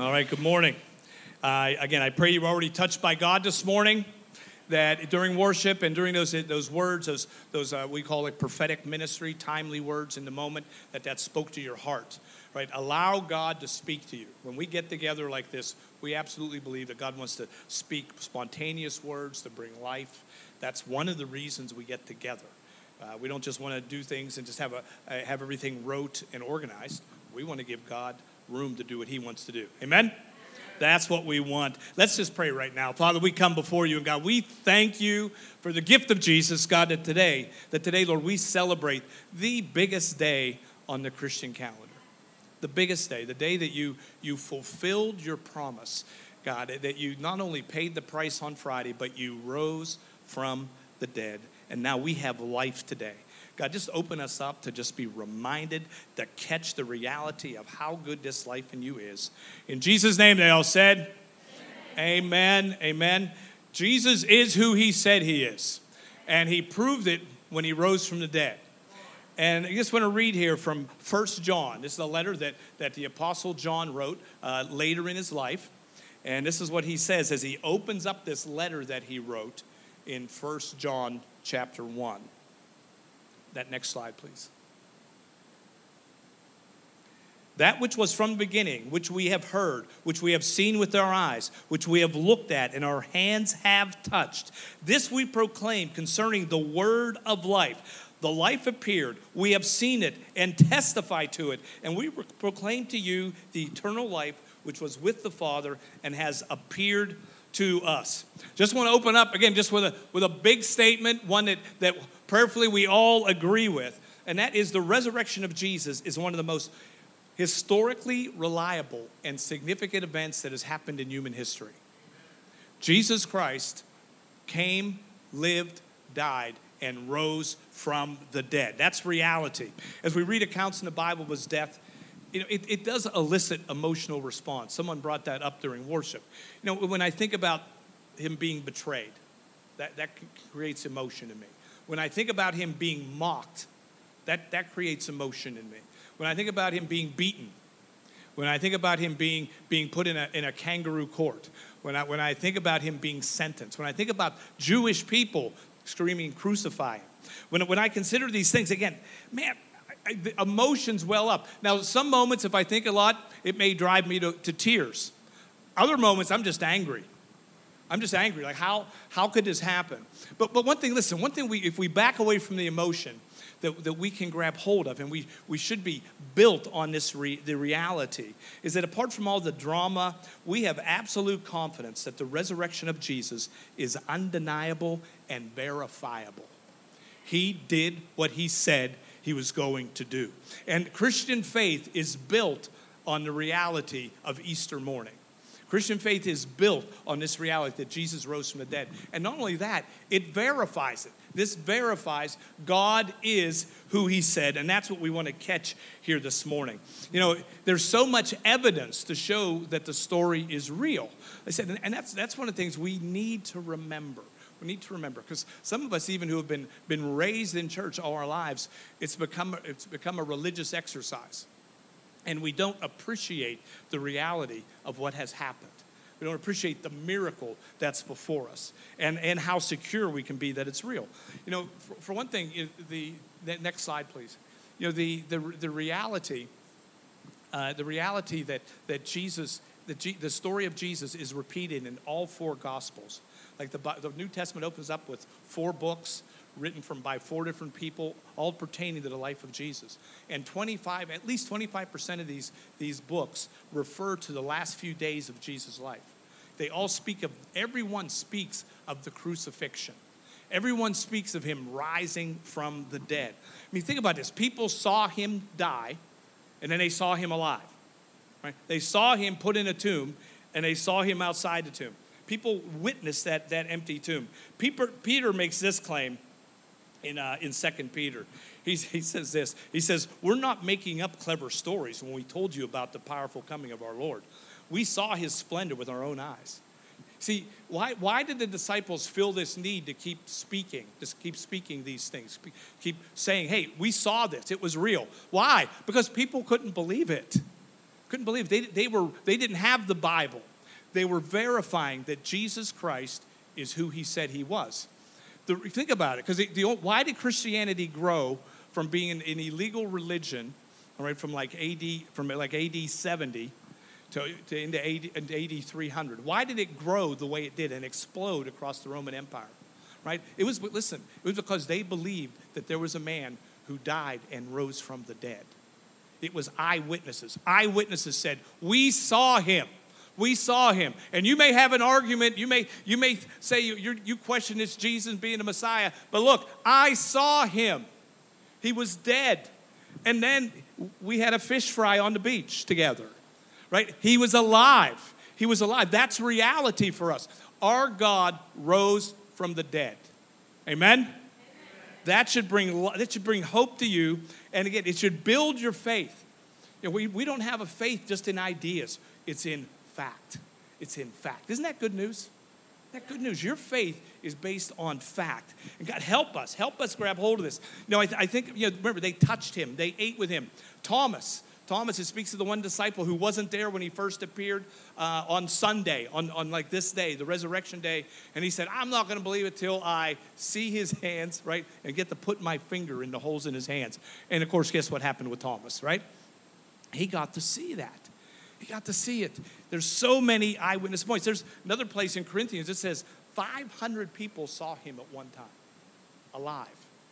All right, good morning. Again, I pray you were already touched by God this morning, that during worship and during those words, those we call it prophetic ministry, timely words in the moment, that spoke to your heart, right? Allow God to speak to you. When we get together like this, we absolutely believe that God wants to speak spontaneous words to bring life. That's one of the reasons we get together. We don't just want to do things and just have everything rote and organized. We want to give God room to do what he wants to do. Amen? That's what we want. Let's just pray right now. Father, we come before you, and God, we thank you for the gift of Jesus, God, that today, Lord, we celebrate the biggest day on the Christian calendar. The biggest day, the day that you fulfilled your promise, God, that you not only paid the price on Friday, but you rose from the dead. And now we have life today. God, just open us up to just be reminded to catch the reality of how good this life in you is. In Jesus' name, they all said, amen, amen. Jesus is who he said he is. And he proved it when he rose from the dead. And I just want to read here from 1 John. This is a letter that the Apostle John wrote later in his life. And this is what he says as he opens up this letter that he wrote in 1 John chapter 1. That next slide, please. That which was from the beginning, which we have heard, which we have seen with our eyes, which we have looked at and our hands have touched. This we proclaim concerning the word of life. The life appeared. We have seen it and testify to it. And we proclaim to you the eternal life which was with the Father and has appeared to us. Just want to open up again just with a big statement, one that prayerfully we all agree with, and that is the resurrection of Jesus is one of the most historically reliable and significant events that has happened in human history. Jesus Christ came, lived, died, and rose from the dead. That's reality. As we read accounts in the Bible of his death, it does elicit emotional response. Someone brought that up during worship. When I think about him being betrayed, that creates emotion in me. When I think about him being mocked, that creates emotion in me. When I think about him being beaten, when I think about him being put in a kangaroo court, when I think about him being sentenced, when I think about Jewish people screaming, crucify him, when I consider these things, again, man, the emotions well up. Now, some moments, if I think a lot, it may drive me to tears. Other moments, I'm just angry. Like, how could this happen? But one thing, if we back away from the emotion that we can grab hold of, and we should be built on the reality, is that apart from all the drama, we have absolute confidence that the resurrection of Jesus is undeniable and verifiable. He did what he said he was going to do. And Christian faith is built on the reality of Easter morning. Christian faith is built on this reality that Jesus rose from the dead. And not only that, it verifies it. This verifies God is who he said, and that's what we want to catch here this morning. There's so much evidence to show that the story is real. I said, and that's one of the things we need to remember. We need to remember, because some of us, even who have been raised in church all our lives, it's become a religious exercise. And we don't appreciate the reality of what has happened. We don't appreciate the miracle that's before us, and how secure we can be that it's real. For one thing, the next slide, please. The reality that Jesus, the story of Jesus is repeated in all four Gospels. Like the New Testament opens up with 4 books written by 4 different people, all pertaining to the life of Jesus. And at least 25% of these books refer to the last few days of Jesus' life. They all everyone speaks of the crucifixion. Everyone speaks of him rising from the dead. I mean, think about this. People saw him die, and then they saw him alive. Right? They saw him put in a tomb, and they saw him outside the tomb. People witnessed that empty tomb. Peter makes this claim in 2 Peter. He says this. He says, we're not making up clever stories when we told you about the powerful coming of our Lord. We saw his splendor with our own eyes. See, why did the disciples feel this need to keep speaking these things? Keep saying, hey, we saw this. It was real. Why? Because people couldn't believe it. Couldn't believe it. They didn't have the Bible. They were verifying that Jesus Christ is who he said he was. Think about it, because why did Christianity grow from being an illegal religion, all right, from like AD 70 to into AD 300? Why did it grow the way it did and explode across the Roman Empire? Right? It was because they believed that there was a man who died and rose from the dead. It was eyewitnesses. Eyewitnesses said, "We saw him. We saw him." And you may have an argument. You may say you question this Jesus being the Messiah. But look, I saw him. He was dead. And then we had a fish fry on the beach together. Right? He was alive. He was alive. That's reality for us. Our God rose from the dead. Amen? That should bring hope to you. And again, it should build your faith. You know, we don't have a faith just in ideas. It's in fact. It's in fact. Isn't that good news? Isn't that good news? Your faith is based on fact. And God, help us. Help us grab hold of this. You know, I think, remember, they touched him. They ate with him. Thomas, it speaks of the one disciple who wasn't there when he first appeared on Sunday, on like this day, the resurrection day. And he said, "I'm not going to believe it till I see his hands," right? And get to put my finger in the holes in his hands. And of course, guess what happened with Thomas, right? He got to see that. He got to see it. There's so many eyewitness points. There's another place in Corinthians that says 500 people saw him at one time. Alive.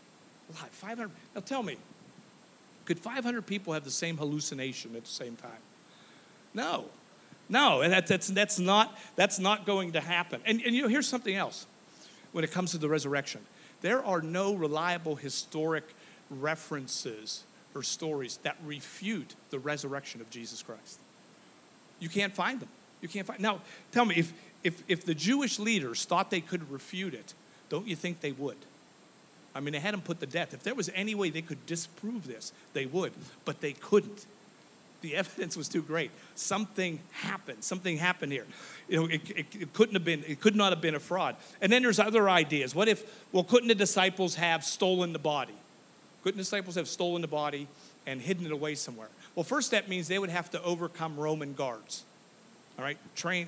500. Now tell me, could 500 people have the same hallucination at the same time? No, and that's not going to happen. And here's something else. When it comes to the resurrection, there are no reliable historic references or stories that refute the resurrection of Jesus Christ. You can't find them. Now, tell me, if the Jewish leaders thought they could refute it, don't you think they would? I mean, they had him put to death. If there was any way they could disprove this, they would, but they couldn't. The evidence was too great. Something happened. Something happened here. It could not have been a fraud. And then there's other ideas. Couldn't the disciples have stolen the body? Couldn't the disciples have stolen the body and hidden it away somewhere? Well, first that means they would have to overcome Roman guards. All right,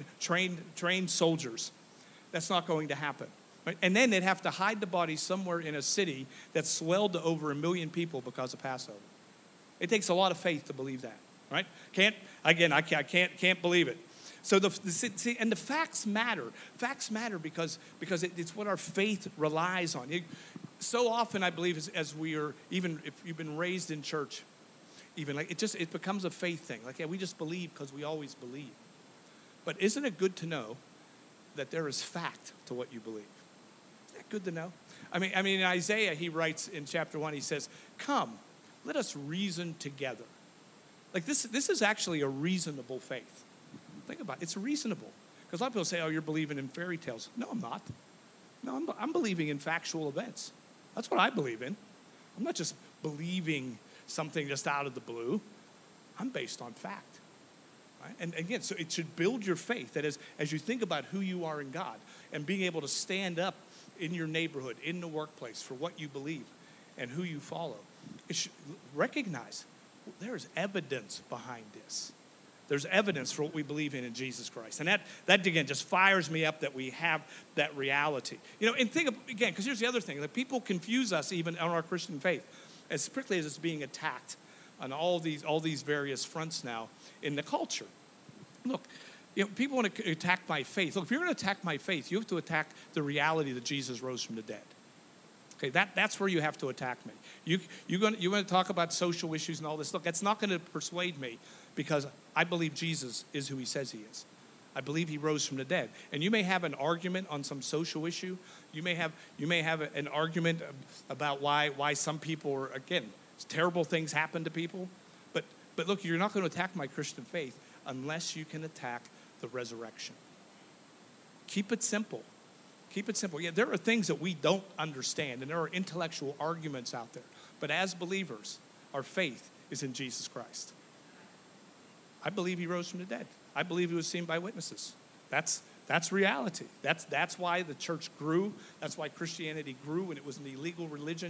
trained soldiers. That's not going to happen. Right? And then they'd have to hide the body somewhere in a city that swelled to over 1 million people because of Passover. It takes a lot of faith to believe that, right? I can't believe it. So the facts matter. Facts matter because it's what our faith relies on. So often, I believe, as we are, even if you've been raised in church, even like it becomes a faith thing. Like, we just believe because we always believe. But isn't it good to know that there is fact to what you believe? Good to know. I mean, in Isaiah, he writes in chapter 1, he says, "Come, let us reason together." Like this is actually a reasonable faith. Think about it. It's reasonable. Because a lot of people say, "Oh, you're believing in fairy tales." No, I'm not. No, I'm believing in factual events. That's what I believe in. I'm not just believing something just out of the blue. I'm based on fact. Right? And again, so it should build your faith that as you think about who you are in God and being able to stand up in your neighborhood, in the workplace, for what you believe and who you follow. It should recognize there's evidence behind this. There's evidence for what we believe in Jesus Christ. And that again, just fires me up that we have that reality. And think again, because here's the other thing. That people confuse us even on our Christian faith, as quickly as it's being attacked on all these various fronts now in the culture. Look, people want to attack my faith. Look, if you're going to attack my faith, you have to attack the reality that Jesus rose from the dead. Okay, that's where you have to attack me. You're going to talk about social issues and all this. Look, that's not going to persuade me because I believe Jesus is who he says he is. I believe he rose from the dead. And you may have an argument on some social issue. You may have an argument about why some people are, again, terrible things happen to people. But look, you're not going to attack my Christian faith unless you can attack the resurrection. Keep it simple. Keep it simple. Yeah, there are things that we don't understand, and there are intellectual arguments out there. But as believers, our faith is in Jesus Christ. I believe he rose from the dead. I believe he was seen by witnesses. That's reality. That's why the church grew. That's why Christianity grew when it was an illegal religion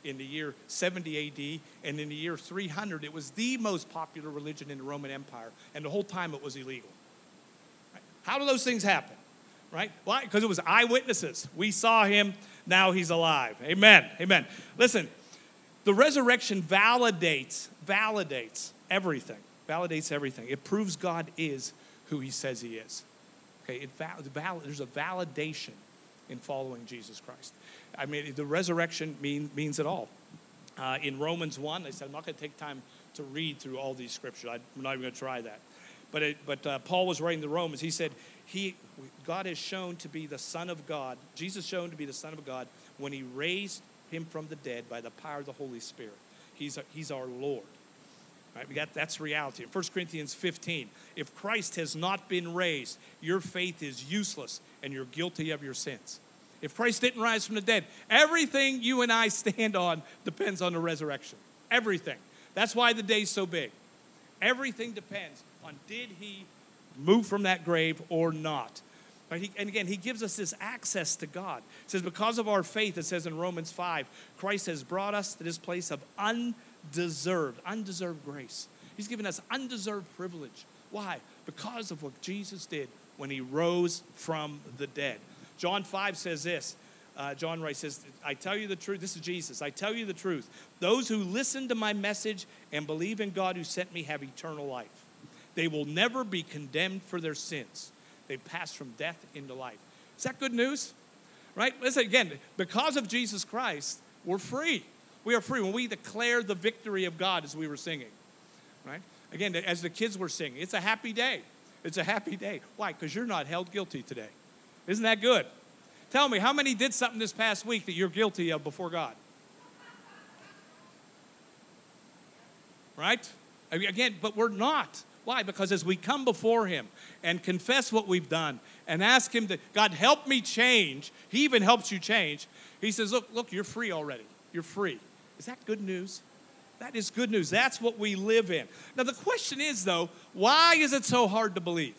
in the year 70 AD, and in the year 300, it was the most popular religion in the Roman Empire, and the whole time it was illegal. Right? How do those things happen? Right? Why? Because it was eyewitnesses. We saw him, now he's alive. Amen. Amen. Listen, the resurrection validates everything. Validates everything. It proves God is who he says he is. Okay, there's a validation in following Jesus Christ. I mean, the resurrection means it all. In Romans 1, they said, I'm not going to take time to read through all these scriptures. I'm not even going to try that. But Paul was writing the Romans. He said, God is shown to be the Son of God. Jesus shown to be the Son of God when he raised him from the dead by the power of the Holy Spirit. He's our Lord. Right? That's reality. In 1 Corinthians 15, if Christ has not been raised, your faith is useless and you're guilty of your sins. If Christ didn't rise from the dead, everything you and I stand on depends on the resurrection. Everything. That's why the day's so big. Everything depends on did he move from that grave or not. Right? And again, he gives us this access to God. It says, because of our faith, it says in Romans 5, Christ has brought us to this place of undeserved grace. He's given us undeserved privilege. Why? Because of what Jesus did when he rose from the dead. John 5 says this. John writes, says, I tell you the truth. This is Jesus. I tell you the truth. Those who listen to my message and believe in God who sent me have eternal life. They will never be condemned for their sins. They pass from death into life. Is that good news? Right? Listen, again, because of Jesus Christ, we're free. We are free when we declare the victory of God as we were singing. Right? Again, as the kids were singing, it's a happy day. It's a happy day. Why? Because you're not held guilty today. Isn't that good? Tell me, how many did something this past week that you're guilty of before God? Right? Again, but we're not. Why? Because as we come before him and confess what we've done and ask him to, God, help me change. He even helps you change. He says, look, you're free already. You're free. Is that good news? That is good news. That's what we live in. Now, the question is, though, why is it so hard to believe?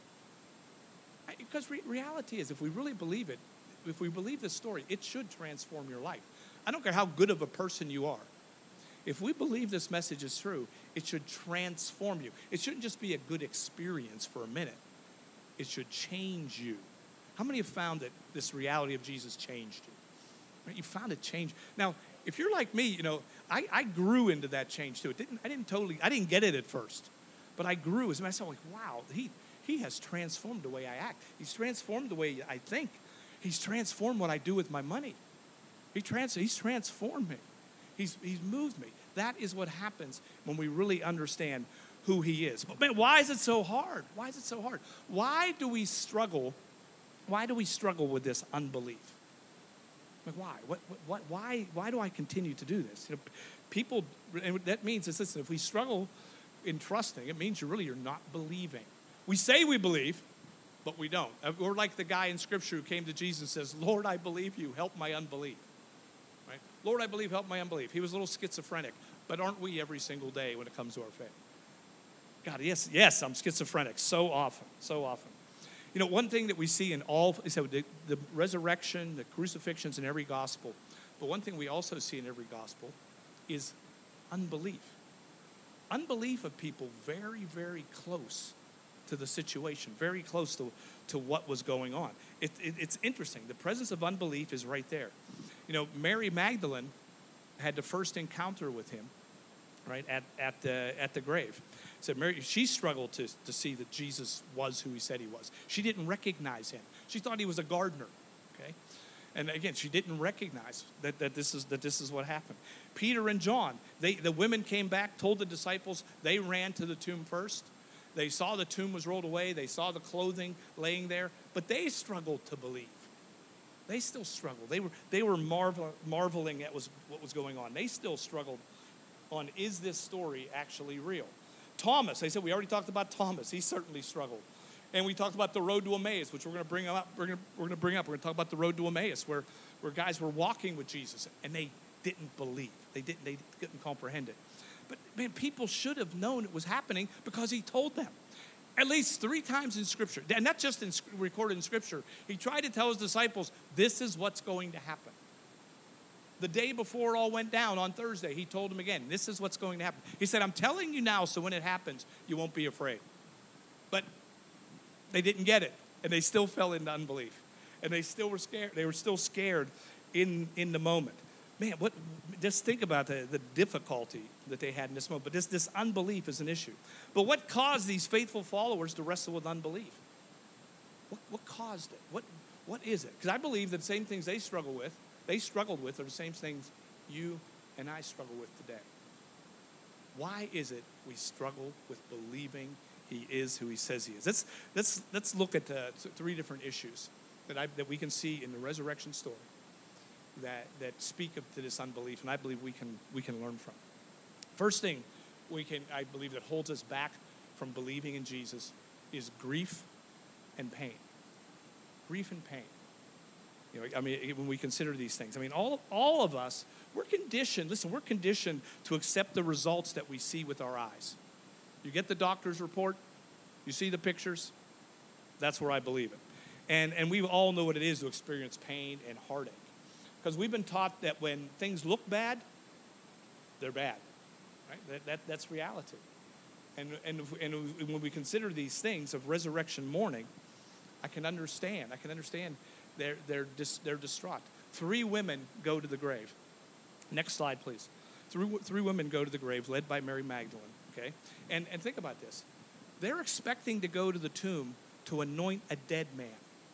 Because reality is, if we really believe it, if we believe this story, it should transform your life. I don't care how good of a person you are. If we believe this message is true, it should transform you. It shouldn't just be a good experience for a minute. It should change you. How many have found that this reality of Jesus changed you? Right? You found it changed. Now, if you're like me, I grew into that change too. I didn't get it at first, but I grew as myself. Like, wow, he has transformed the way I act. He's transformed the way I think. He's transformed what I do with my money. He's transformed me. He's moved me. That is what happens when we really understand who he is. But man, why is it so hard? Why is it so hard? Why do we struggle? Why do we struggle with this unbelief? Like, why? Why do I continue to do this? People, and that means is, listen, if we struggle in trusting, it means you're not believing. We say we believe, but we don't. We're like the guy in Scripture who came to Jesus and says, Lord, I believe you, help my unbelief. Right? Lord, I believe, help my unbelief. He was a little schizophrenic, but aren't we every single day when it comes to our faith? God, yes, I'm schizophrenic so often. One thing that we see in all, the resurrection, the crucifixions in every gospel, but one thing we also see in every gospel is unbelief. Unbelief of people very, very close to the situation, very close to what was going on. It's interesting. The presence of unbelief is right there. Mary Magdalene had the first encounter with him, right, at the grave. So she struggled to see that Jesus was who he said he was. She didn't recognize him. She thought he was a gardener, okay? And again, she didn't recognize that this is what happened. Peter and John, the women came back, told the disciples, they ran to the tomb first. They saw the tomb was rolled away. They saw the clothing laying there, but they struggled to believe. They still struggled. They were marveling at what was going on. They still struggled on, is this story actually real? Thomas, they said, we already talked about Thomas. He certainly struggled. And we talked about the road to Emmaus, which we're going to bring up. We're going to talk about the road to Emmaus, where guys were walking with Jesus, and they didn't believe. They couldn't comprehend it. But man, people should have known it was happening because he told them. At least 3 times in Scripture, and not just recorded in Scripture. He tried to tell his disciples, this is what's going to happen. The day before it all went down on Thursday, he told them again, this is what's going to happen. He said, I'm telling you now, so when it happens, you won't be afraid. But they didn't get it, and they still fell into unbelief. And they still were scared. They were still scared in the moment. Man, just think about the difficulty that they had in this moment. But this unbelief is an issue. But what caused these faithful followers to wrestle with unbelief? What caused it? What is it? Because I believe that the same things they struggled with are the same things you and I struggle with today. Why is it we struggle with believing he is who he says he is? Let's look at three different issues that we can see in the resurrection story that speak to this unbelief, and I believe we can learn from. First thing I believe that holds us back from believing in Jesus is grief and pain. Grief and pain. You know, I mean, when we consider these things, I mean, all of us, we're conditioned to accept the results that we see with our eyes. You get the doctor's report, you see the pictures, that's where I believe it. And we all know what it is to experience pain and heartache. Because we've been taught that when things look bad, they're bad. Right? That's reality. And when we consider these things of resurrection morning, I can understand they're distraught. 3 women go to the grave. Next slide, please. Three women go to the grave, led by Mary Magdalene. Okay, and think about this. They're expecting to go to the tomb to anoint a dead man.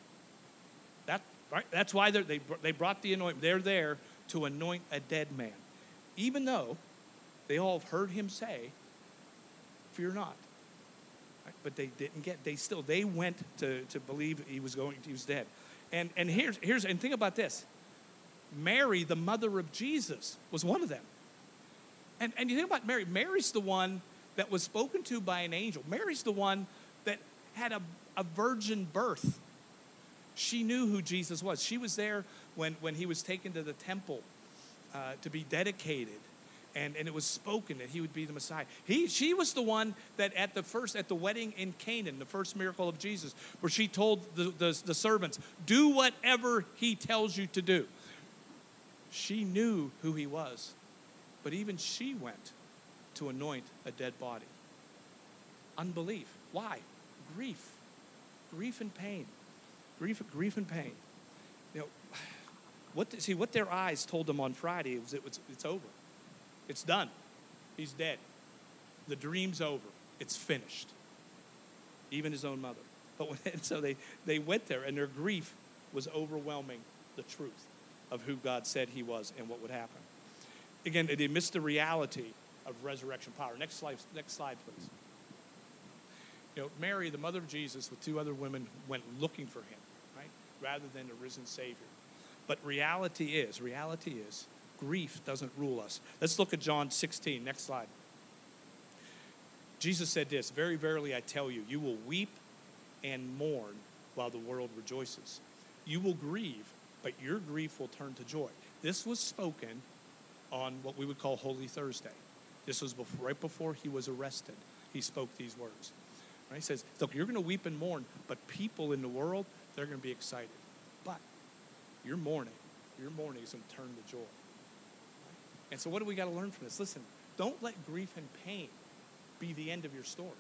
That's why they brought the anointment. They're there to anoint a dead man, even though they all have heard him say, "Fear not." Right? But they didn't get. They went to believe he was dead. And think about this. Mary, the mother of Jesus, was one of them. And you think about Mary. Mary's the one that was spoken to by an angel. Mary's the one that had a virgin birth. She knew who Jesus was. She was there when he was taken to the temple to be dedicated. And it was spoken that he would be the Messiah. She was the one that at the wedding in Canaan, the first miracle of Jesus, where she told the servants, do whatever he tells you to do. She knew who he was. But even she went to anoint a dead body. Unbelief. Why? Grief. Grief and pain. Grief and pain. You know, what their eyes told them on Friday was it's over. It's done. He's dead. The dream's over. It's finished. Even his own mother. So they went there, and their grief was overwhelming the truth of who God said he was and what would happen. Again, they missed the reality of resurrection power. Next slide, please. You know, Mary, the mother of Jesus, with 2 other women, went looking for him, right, rather than the risen Savior. But reality is, grief doesn't rule us. Let's look at John 16. Next slide. Jesus said this, very verily I tell you, you will weep and mourn while the world rejoices. You will grieve, but your grief will turn to joy. This was spoken on what we would call Holy Thursday. This was right before he was arrested. He spoke these words. Right? He says, look, you're going to weep and mourn, but people in the world, they're going to be excited. But your mourning is going to turn to joy. Right? And so what do we got to learn from this? Listen, don't let grief and pain be the end of your story.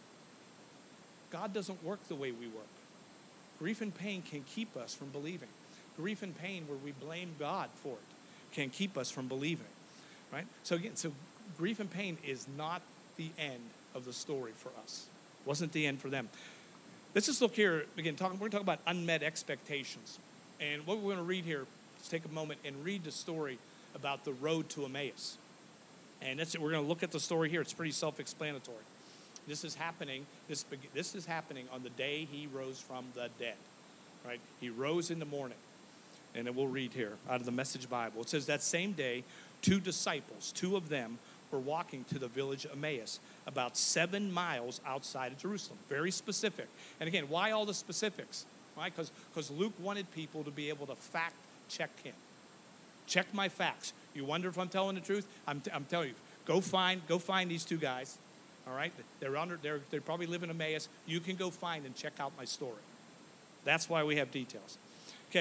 God doesn't work the way we work. Grief and pain can keep us from believing. Grief and pain where we blame God for it can keep us from believing, right? So grief and pain is not the end of the story for us. It wasn't the end for them. Let's just look here again. We're going to talk about unmet expectations. And what we're going to read here is take a moment and read the story about the road to Emmaus. And that's it. We're going to look at the story here. It's pretty self-explanatory. This is happening on the day he rose from the dead, right? He rose in the morning. And then we'll read here out of the Message Bible. It says, that same day, 2 disciples, 2 of them, were walking to the village of Emmaus, about 7 miles outside of Jerusalem. Very specific. And again, why all the specifics? Right? Because Luke wanted people to be able to fact check him. Check my facts. You wonder if I'm telling the truth? I'm telling you. Go find these 2 guys. All right? They probably live in Emmaus. You can go find and check out my story. That's why we have details. Okay.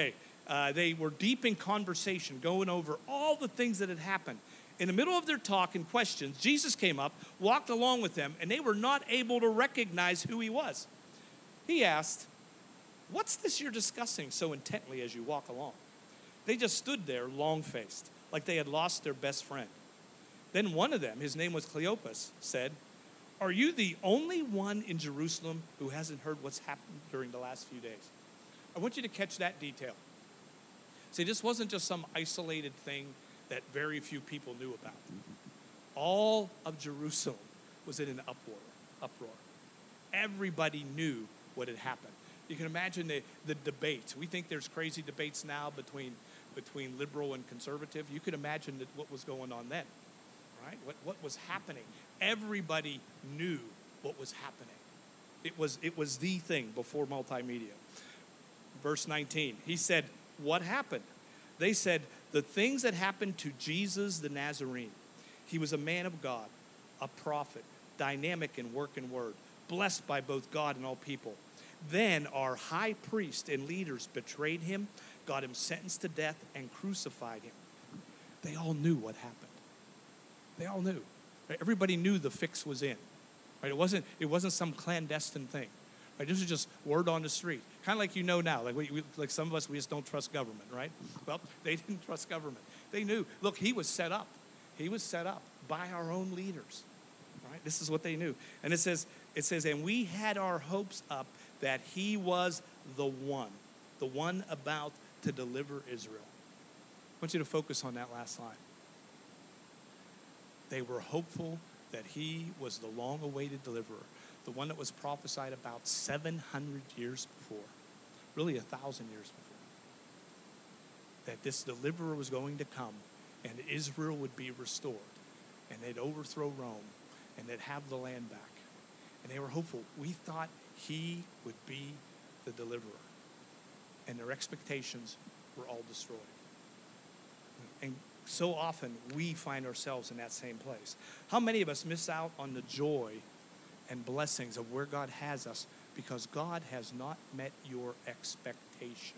They were deep in conversation, going over all the things that had happened. In the middle of their talk and questions, Jesus came up, walked along with them, and they were not able to recognize who he was. He asked, "What's this you're discussing so intently as you walk along?" They just stood there long-faced, like they had lost their best friend. Then one of them, his name was Cleopas, said, "Are you the only one in Jerusalem who hasn't heard what's happened during the last few days?" I want you to catch that detail. See, this wasn't just some isolated thing that very few people knew about. All of Jerusalem was in an uproar. Everybody knew what had happened. You can imagine the debates. We think there's crazy debates now between liberal and conservative. You could imagine what was going on then, right? What was happening? Everybody knew what was happening. It was the thing before multimedia. Verse 19, he said, "What happened?" They said, "The things that happened to Jesus the Nazarene. He was a man of God, a prophet, dynamic in work and word, blessed by both God and all people. Then our high priest and leaders betrayed him, got him sentenced to death, and crucified him." They all knew what happened. They all knew. Right? Everybody knew the fix was in. Right? It wasn't some clandestine thing. Right? This was just word on the street. Kind of like you know now. Like some of us, we just don't trust government, right? Well, they didn't trust government. They knew. Look, he was set up. He was set up by our own leaders. Right? This is what they knew. And it says, "And we had our hopes up that he was the one about to deliver Israel." I want you to focus on that last line. They were hopeful that he was the long-awaited deliverer, the one that was prophesied about 700 years before, really 1,000 years before, that this deliverer was going to come and Israel would be restored and they'd overthrow Rome and they'd have the land back. And they were hopeful. We thought he would be the deliverer. And their expectations were all destroyed. And so often we find ourselves in that same place. How many of us miss out on the joy and blessings of where God has us because God has not met your expectation?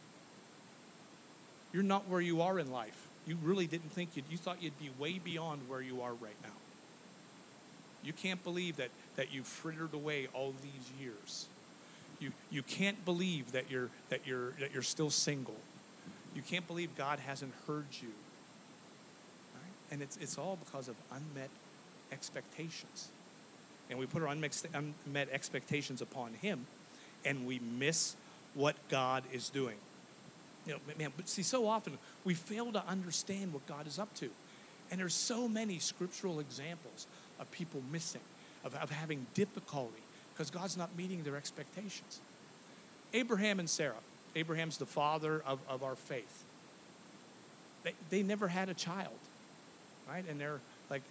You're not where you are in life. You really didn't think you thought you'd be way beyond where you are right now. You can't believe that you frittered away all these years. You can't believe that you're still single. You can't believe God hasn't heard you. Right? And it's all because of unmet expectations. And we put our unmet expectations upon him, and we miss what God is doing. But see, so often we fail to understand what God is up to. And there's so many scriptural examples of people missing, of having difficulty because God's not meeting their expectations. Abraham and Sarah. Abraham's the father of our faith. They never had a child, right? And they're like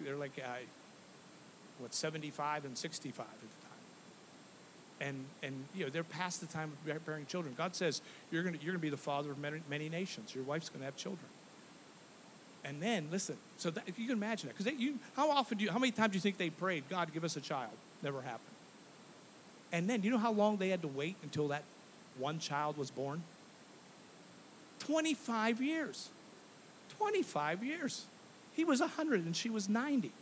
75 and 65 at the time. And they're past the time of bearing children. God says you're going to be the father of many nations. Your wife's going to have children. And then listen. So if you can imagine that, because how many times do you think they prayed, "God, give us a child"? Never happened. And then you know how long they had to wait until that one child was born? 25 years. 25 years. He was 100 and she was 90.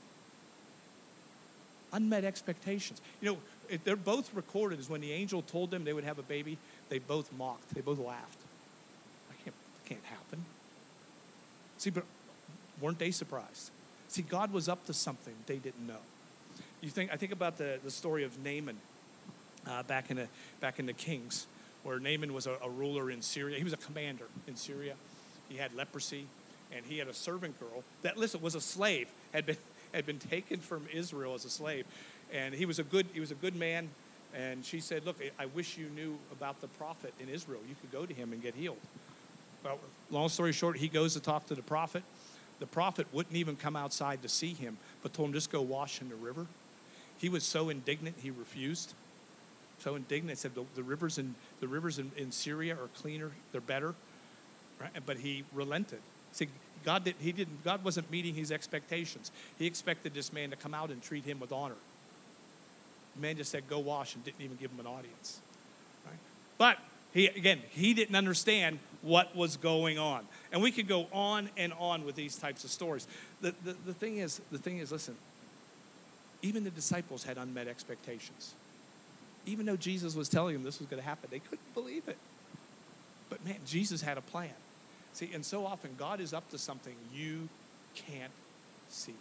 Unmet expectations. They're both recorded as when the angel told them they would have a baby, they both mocked. They both laughed. That can't happen. See, but weren't they surprised? See, God was up to something they didn't know. I think about the story of Naaman back in the Kings, where Naaman was a ruler in Syria. He was a commander in Syria. He had leprosy, and he had a servant girl that, listen, was a slave, had been taken from Israel as a slave, and he was a good man. And she said, "Look, I wish you knew about the prophet in Israel. You could go to him and get healed." Well, long story short, he goes to talk to the prophet. The prophet wouldn't even come outside to see him, but told him, "Just go wash in the river." He was so indignant, he refused. So indignant, said the rivers in Syria are cleaner, they're better, right? But he relented. See, God wasn't meeting his expectations. He expected this man to come out and treat him with honor. The man just said, "Go wash," and didn't even give him an audience. Right? But He didn't understand what was going on. And we could go on and on with these types of stories. The thing is, listen, even the disciples had unmet expectations. Even though Jesus was telling them this was going to happen, they couldn't believe it. But man, Jesus had a plan. See, and so often God is up to something you can't see.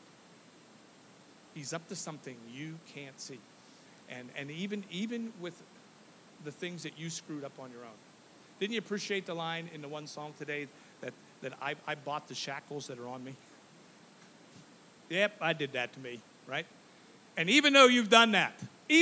He's up to something you can't see. And even with the things that you screwed up on your own. Didn't you appreciate the line in the one song today that I bought the shackles that are on me? Yep, I did that to me, right? And even though you've done that,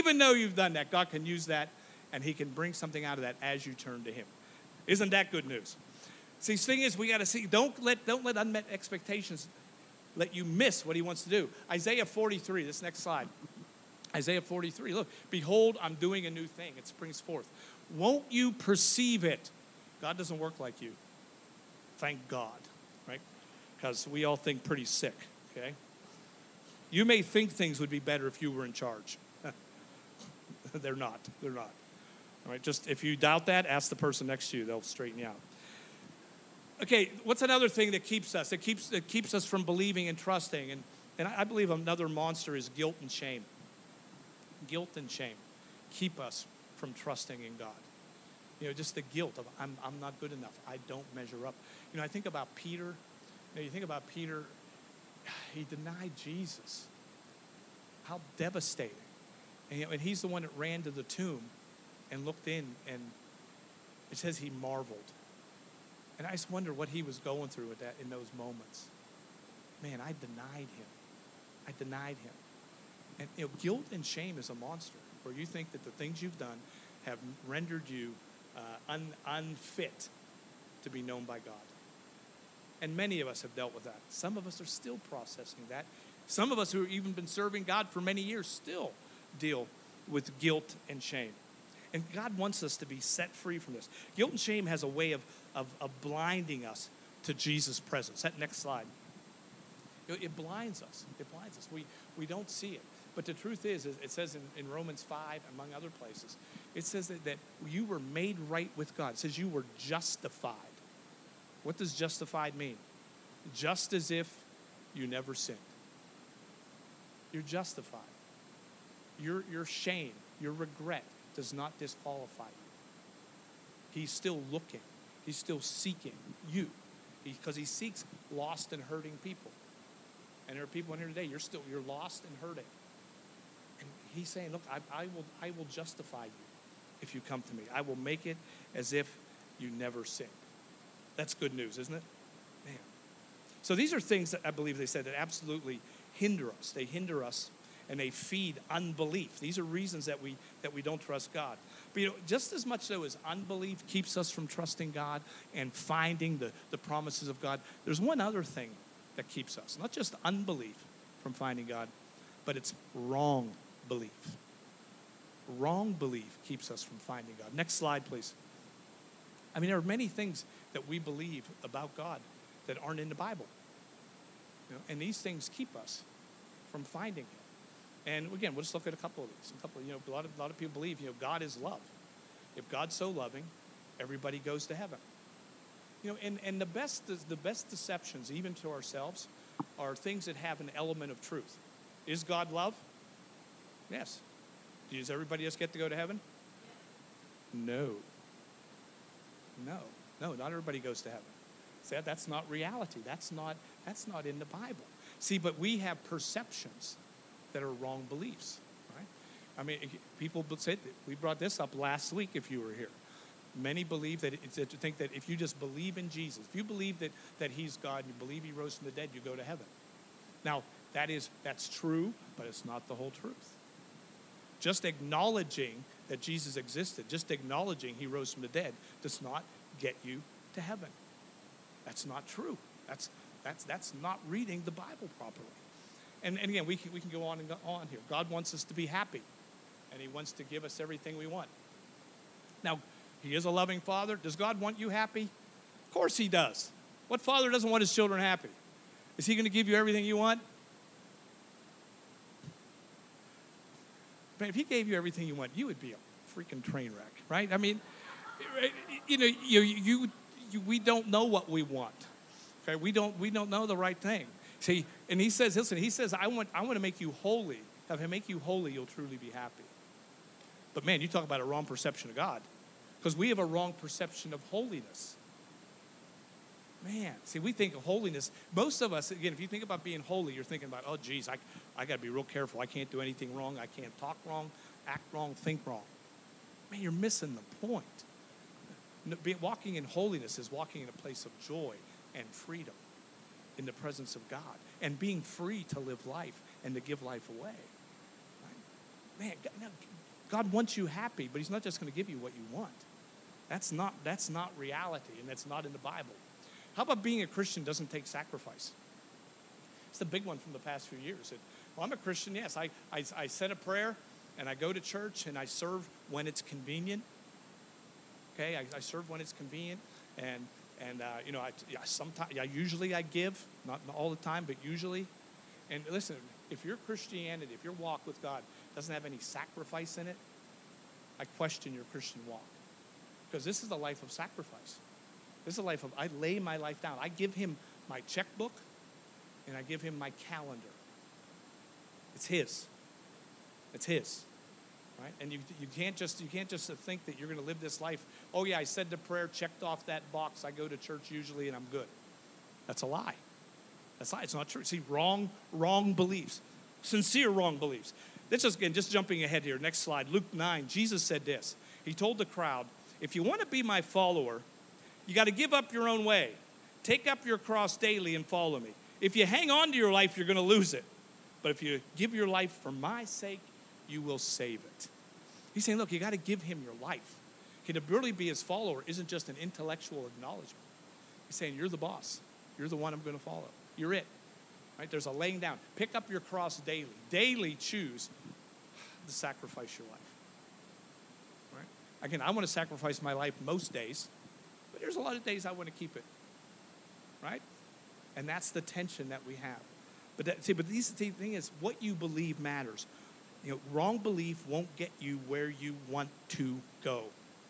God can use that and he can bring something out of that as you turn to him. Isn't that good news? See, the thing is, we got to see, don't let unmet expectations let you miss what he wants to do. Isaiah 43, this next slide. Isaiah 43, look, behold, I'm doing a new thing. It springs forth. Won't you perceive it? God doesn't work like you. Thank God, right? Because we all think pretty sick, okay? You may think things would be better if you were in charge. They're not. All right, just if you doubt that, ask the person next to you. They'll straighten you out. Okay, what's another thing that keeps us? It keeps us from believing and trusting. And I believe another monster is guilt and shame. Guilt and shame keep us from trusting in God. You know, just the guilt of I'm not good enough. I don't measure up. You know, I think about Peter. You think about Peter. He denied Jesus. How devastating. And he's the one that ran to the tomb and looked in, and it says he marveled. And I just wonder what he was going through in those moments. Man, I denied him. And you know, guilt and shame is a monster, where you think that the things you've done have rendered you unfit to be known by God. And many of us have dealt with that. Some of us are still processing that. Some of us who have even been serving God for many years still deal with guilt and shame. And God wants us to be set free from this. Guilt and shame has a way of blinding us to Jesus' presence. That next slide. It blinds us. We don't see it. But the truth is it says in Romans 5, among other places, it says that you were made right with God. It says you were justified. What does justified mean? Just as if you never sinned. You're justified. Your shame, your regret does not disqualify you. He's still looking. He's still seeking you, because he seeks lost and hurting people. And there are people in here today, you're lost and hurting. And he's saying, look, I will justify you if you come to me. I will make it as if you never sinned. That's good news, isn't it? Man. So these are things that I believe they said that absolutely hinder us. They hinder us and they feed unbelief. These are reasons that we don't trust God. But you know, just as much so as unbelief keeps us from trusting God and finding the promises of God, there's one other thing that keeps us. Not just unbelief from finding God, but it's wrong belief. Wrong belief keeps us from finding God. Next slide, please. I mean, there are many things that we believe about God that aren't in the Bible. You know, and these things keep us from finding him. And again, we'll just look at a couple of these. A lot of people believe, God is love. If God's so loving, everybody goes to heaven. And the best deceptions, even to ourselves, are things that have an element of truth. Is God love? Yes. Does everybody else get to go to heaven? No. Not everybody goes to heaven. See, that's not reality. That's not in the Bible. See, but we have perceptions that are wrong beliefs, right? I mean, people say, we brought this up last week if you were here. Many believe think that if you just believe in Jesus, if you believe that he's God and you believe he rose from the dead, you go to heaven. Now, that's true, but it's not the whole truth. Just acknowledging that Jesus existed, just acknowledging he rose from the dead, does not get you to heaven. That's not true. That's not reading the Bible properly. And again, we can go on and go on here. God wants us to be happy, and he wants to give us everything we want. Now, he is a loving father. Does God want you happy? Of course he does. What father doesn't want his children happy? Is he going to give you everything you want? But if he gave you everything you want, you would be a freaking train wreck, right? I mean, We don't know what we want. Okay, we don't know the right thing. See, and he says, listen, he says, I want to make you holy. If I make you holy, you'll truly be happy. But man, you talk about a wrong perception of God, because we have a wrong perception of holiness. Man, see, we think of holiness. Most of us, again, if you think about being holy, you're thinking about, oh, geez, I got to be real careful. I can't do anything wrong. I can't talk wrong, act wrong, think wrong. Man, you're missing the point. Walking in holiness is walking in a place of joy and freedom in the presence of God, and being free to live life and to give life away. Right? Man, God wants you happy, but he's not just going to give you what you want. That's not reality, and that's not in the Bible. How about being a Christian doesn't take sacrifice? It's the big one from the past few years. Well, I'm a Christian, yes. I said a prayer, and I go to church, and I serve when it's convenient. Okay, I serve when it's convenient, and sometimes, usually I give, not all the time, but usually. And listen, if your Christianity, if your walk with God doesn't have any sacrifice in it, I question your Christian walk, because this is a life of sacrifice. This is a life of, I lay my life down. I give him my checkbook, and I give him my calendar. It's his. It's his. Right? And you can't just think that you're going to live this life. Oh yeah, I said the prayer, checked off that box. I go to church usually, and I'm good. That's a lie. That's a lie. It's not true. See, wrong beliefs, sincere wrong beliefs. This is, again, just jumping ahead here. Next slide, Luke 9. Jesus said this. He told the crowd, "If you want to be my follower, you got to give up your own way. Take up your cross daily and follow me. If you hang on to your life, you're going to lose it. But if you give your life for my sake, you will save it." He's saying, look, you got to give him your life. To really be his follower isn't just an intellectual acknowledgement. He's saying, you're the boss. You're the one I'm going to follow. You're it. Right? There's a laying down. Pick up your cross daily. Daily choose to sacrifice your life. Right? Again, I want to sacrifice my life most days, but there's a lot of days I want to keep it. Right? And that's the tension that we have. But the thing is, what you believe matters. Wrong belief won't get you where you want to go.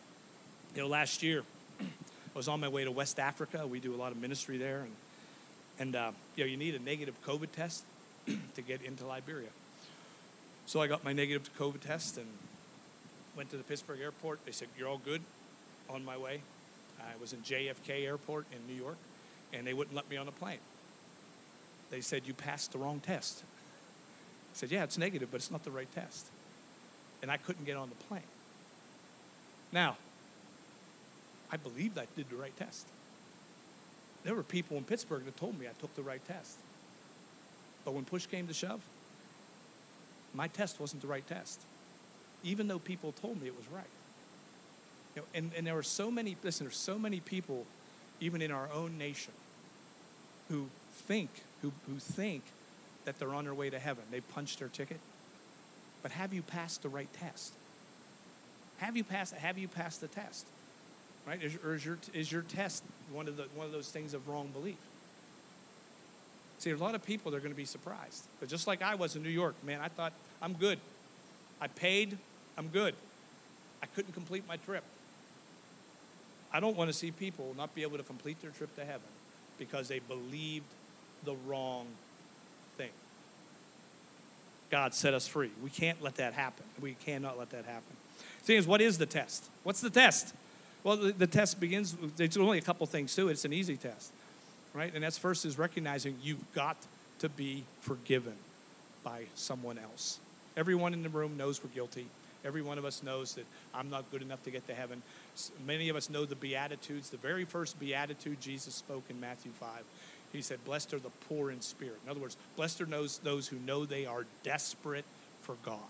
Last year, I was on my way to West Africa. We do a lot of ministry there, and you need a negative COVID test to get into Liberia. So I got my negative COVID test and went to the Pittsburgh airport. They said, "You're all good." On my way, I was in JFK Airport in New York, and they wouldn't let me on the plane. They said, "You passed the wrong test." I said, "Yeah, it's negative, but it's not the right test." And I couldn't get on the plane. Now, I believed I did the right test. There were people in Pittsburgh that told me I took the right test. But when push came to shove, my test wasn't the right test, even though people told me it was right. And there are so many, there's so many people, even in our own nation, who think that they're on their way to heaven. They punched their ticket. But have you passed the right test? Have you passed the test? Right? Is your test one of those things of wrong belief? See, there's a lot of people that are going to be surprised. But just like I was in New York, man, I thought, I'm good. I paid, I'm good. I couldn't complete my trip. I don't want to see people not be able to complete their trip to heaven because they believed the wrong thing. God set us free. We can't let that happen. We cannot let that happen. The thing is, what is the test? What's the test? Well, the test begins, there's only a couple things to it. It's an easy test, right? And that's first is recognizing you've got to be forgiven by someone else. Everyone in the room knows we're guilty. Every one of us knows that I'm not good enough to get to heaven. Many of us know the Beatitudes. The very first Beatitude Jesus spoke in Matthew 5. He said, "Blessed are the poor in spirit." In other words, blessed are those who know they are desperate for God.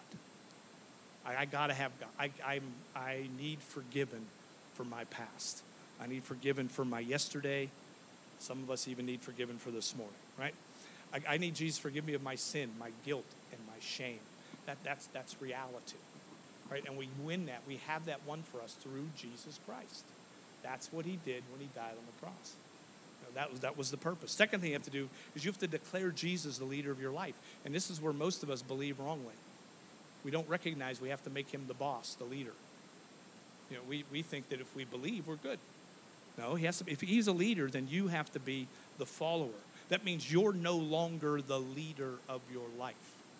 I gotta have God. I need forgiven for my past. I need forgiven for my yesterday. Some of us even need forgiven for this morning, right? I need Jesus to forgive me of my sin, my guilt, and my shame. That's reality, right? And we win that. We have that won for us through Jesus Christ. That's what he did when he died on the cross. That was the purpose. Second thing you have to do is you have to declare Jesus the leader of your life. And this is where most of us believe wrongly. We don't recognize we have to make him the boss, the leader. We think that if we believe, we're good. No, he has to be, if he's a leader, then you have to be the follower. That means you're no longer the leader of your life.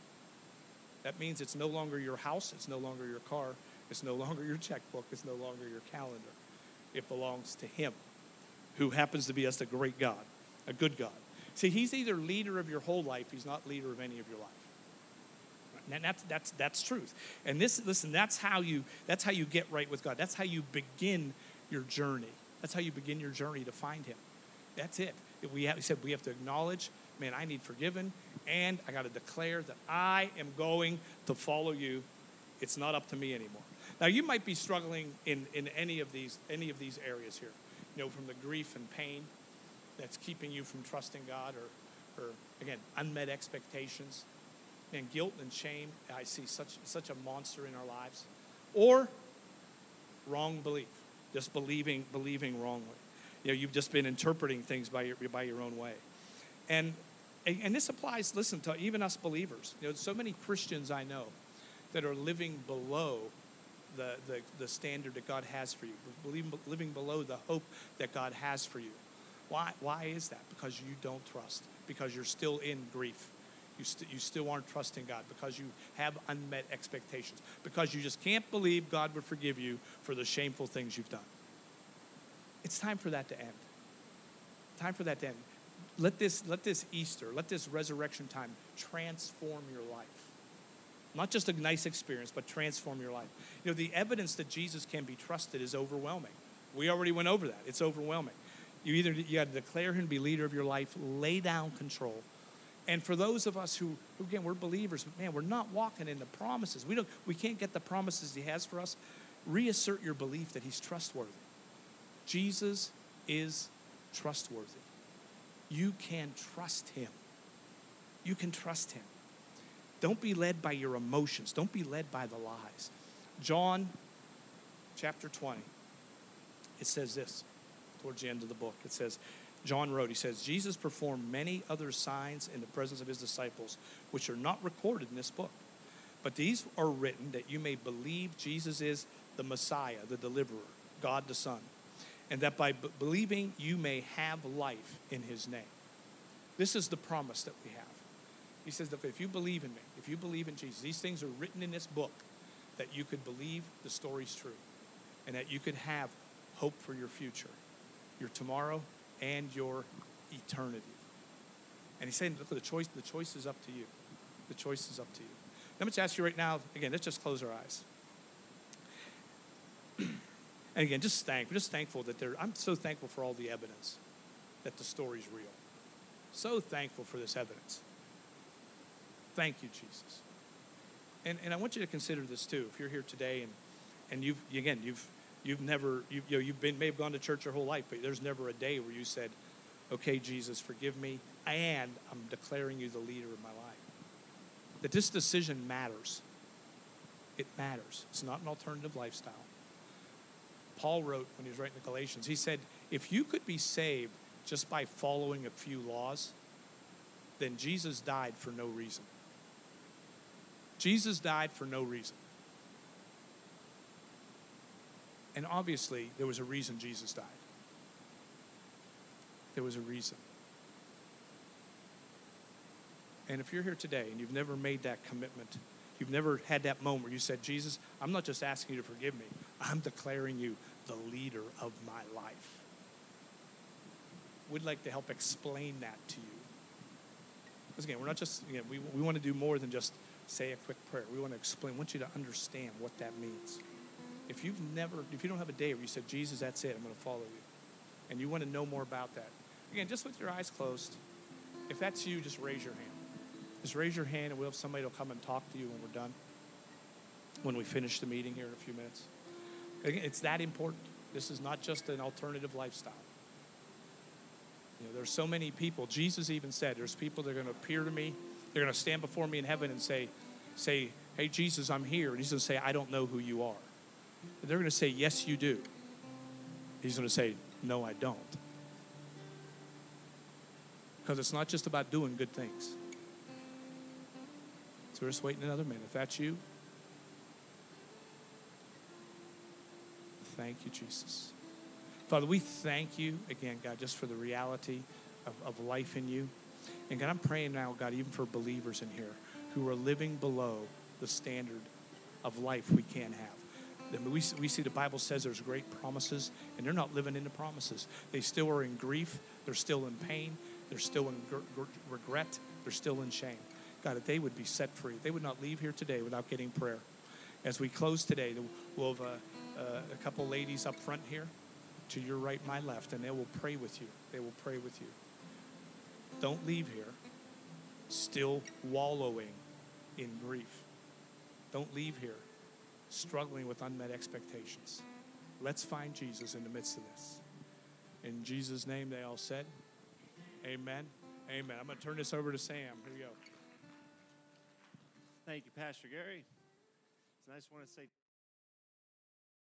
That means it's no longer your house, it's no longer your car, it's no longer your checkbook, it's no longer your calendar. It belongs to him, who happens to be us a great God, a good God. See, he's either leader of your whole life, he's not leader of any of your life. And that's truth. And that's how you get right with God. That's how you begin your journey. That's how you begin your journey to find him. That's it. He said we have to acknowledge, man, I need forgiven, and I got to declare that I am going to follow you. It's not up to me anymore. Now, you might be struggling in any of these areas here, from the grief and pain that's keeping you from trusting God, or again, unmet expectations, and guilt and shame. I see such a monster in our lives, or wrong belief, just believing wrongly. You've just been interpreting things by your own way, and this applies. Listen to even us believers. So many Christians I know that are living below the standard that God has for you, living below the hope that God has for you. Why is that? Because you don't trust. Because you're still in grief. You still aren't trusting God. Because you have unmet expectations. Because you just can't believe God would forgive you for the shameful things you've done. It's time for that to end. Time for that to end. Let this Easter, let this resurrection time transform your life. Not just a nice experience, but transform your life. The evidence that Jesus can be trusted is overwhelming. We already went over that. It's overwhelming. You got to declare him to be leader of your life, lay down control. And for those of us who again, we're believers, but man, we're not walking in the promises. We can't get the promises he has for us. Reassert your belief that he's trustworthy. Jesus is trustworthy. You can trust him. You can trust him. Don't be led by your emotions. Don't be led by the lies. John chapter 20, it says this towards the end of the book. It says, John wrote, he says, Jesus performed many other signs in the presence of his disciples, which are not recorded in this book. But these are written that you may believe Jesus is the Messiah, the deliverer, God the Son, and that by believing you may have life in his name. This is the promise that we have. He says that if you believe in me, if you believe in Jesus, these things are written in this book, that you could believe the story's true, and that you could have hope for your future, your tomorrow, and your eternity. And he's saying, look, the choice is up to you. The choice is up to you. Let me just ask you right now, again, let's just close our eyes. And again, we're just thankful that I'm so thankful for all the evidence that the story's real. So thankful for this evidence. Thank you, Jesus. And I want you to consider this too. If you're here today and you've may have gone to church your whole life, but there's never a day where you said, okay, Jesus, forgive me, and I'm declaring you the leader of my life. That this decision matters. It matters. It's not an alternative lifestyle. Paul wrote when he was writing the Galatians, he said, if you could be saved just by following a few laws, then Jesus died for no reason. Jesus died for no reason. And obviously, there was a reason Jesus died. There was a reason. And if you're here today and you've never made that commitment, you've never had that moment where you said, Jesus, I'm not just asking you to forgive me, I'm declaring you the leader of my life. We'd like to help explain that to you. Because again, we're not just, we want to do more than just say a quick prayer. We want to explain, we want you to understand what that means. If you don't have a day where you said, Jesus, that's it, I'm going to follow you, and you want to know more about that, again, just with your eyes closed, if that's you, just raise your hand. Just raise your hand, and we'll have somebody will come and talk to you when we're done, when we finish the meeting here in a few minutes. Again, it's that important. This is not just an alternative lifestyle. There's so many people. Jesus even said, there's people that are going to appear to me. They're going to stand before me in heaven and say, hey, Jesus, I'm here. And he's going to say, I don't know who you are. And they're going to say, yes, you do. He's going to say, no, I don't. Because it's not just about doing good things. So we're just waiting another minute. If that's you, Thank you, Jesus. Father, we thank you again, God, just for the reality of life in you. And God, I'm praying now, God, even for believers in here who are living below the standard of life we can have. We see the Bible says there's great promises, and they're not living in the promises. They still are in grief. They're still in pain. They're still in regret. They're still in shame. God, that they would be set free. They would not leave here today without getting prayer. As we close today, we'll have a couple ladies up front here, to your right, my left, and they will pray with you. They will pray with you. Don't leave here still wallowing in grief. Don't leave here struggling with unmet expectations. Let's find Jesus in the midst of this. In Jesus' name, they all said, amen. Amen. I'm going to turn this over to Sam. Here we go. Thank you, Pastor Gary. And I just want to say